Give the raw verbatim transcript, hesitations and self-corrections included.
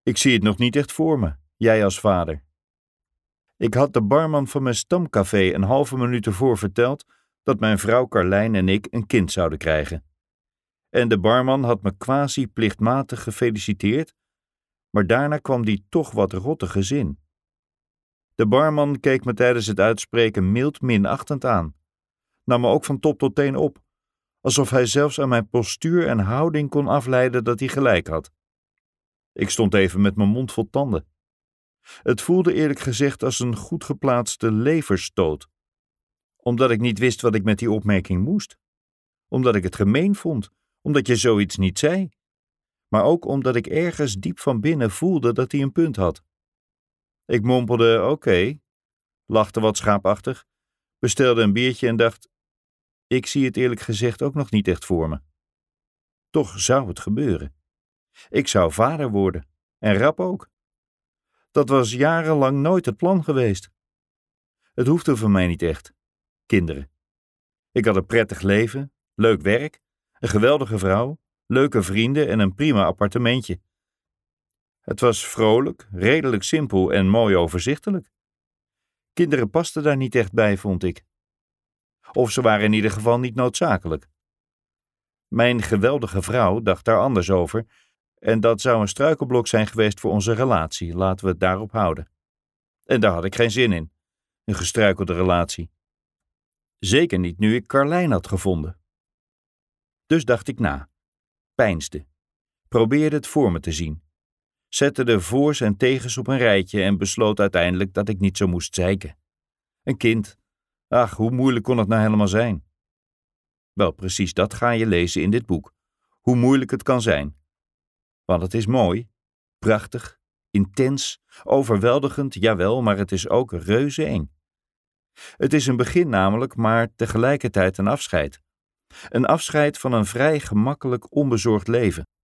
Ik zie het nog niet echt voor me, jij als vader. Ik had de barman van mijn stamcafé een halve minuut ervoor verteld dat mijn vrouw Carlijn en ik een kind zouden krijgen. En de barman had me quasi plichtmatig gefeliciteerd, maar daarna kwam die toch wat rottige zin. De barman keek me tijdens het uitspreken mild minachtend aan, nam me ook van top tot teen op, alsof hij zelfs aan mijn postuur en houding kon afleiden dat hij gelijk had. Ik stond even met mijn mond vol tanden. Het voelde eerlijk gezegd als een goed geplaatste leverstoot, omdat ik niet wist wat ik met die opmerking moest, omdat ik het gemeen vond, omdat je zoiets niet zei, maar ook omdat ik ergens diep van binnen voelde dat hij een punt had. Ik mompelde oké, okay, lachte wat schaapachtig, bestelde een biertje en dacht, ik zie het eerlijk gezegd ook nog niet echt voor me. Toch zou het gebeuren. Ik zou vader worden, en rap ook. Dat was jarenlang nooit het plan geweest. Het hoefde voor mij niet echt. Kinderen. Ik had een prettig leven, leuk werk, een geweldige vrouw, leuke vrienden en een prima appartementje. Het was vrolijk, redelijk simpel en mooi overzichtelijk. Kinderen pasten daar niet echt bij, vond ik. Of ze waren in ieder geval niet noodzakelijk. Mijn geweldige vrouw dacht daar anders over en dat zou een struikelblok zijn geweest voor onze relatie, laten we het daarop houden. En daar had ik geen zin in, een gestruikelde relatie. Zeker niet nu ik Carlijn had gevonden. Dus dacht ik na, peinsde, probeerde het voor me te zien, zette de voor's en tegens op een rijtje en besloot uiteindelijk dat ik niet zo moest zeiken. Een kind, ach, hoe moeilijk kon het nou helemaal zijn? Wel, precies dat ga je lezen in dit boek, hoe moeilijk het kan zijn. Want het is mooi, prachtig, intens, overweldigend, jawel, maar het is ook reuze eng. Het is een begin namelijk, maar tegelijkertijd een afscheid. Een afscheid van een vrij gemakkelijk onbezorgd leven.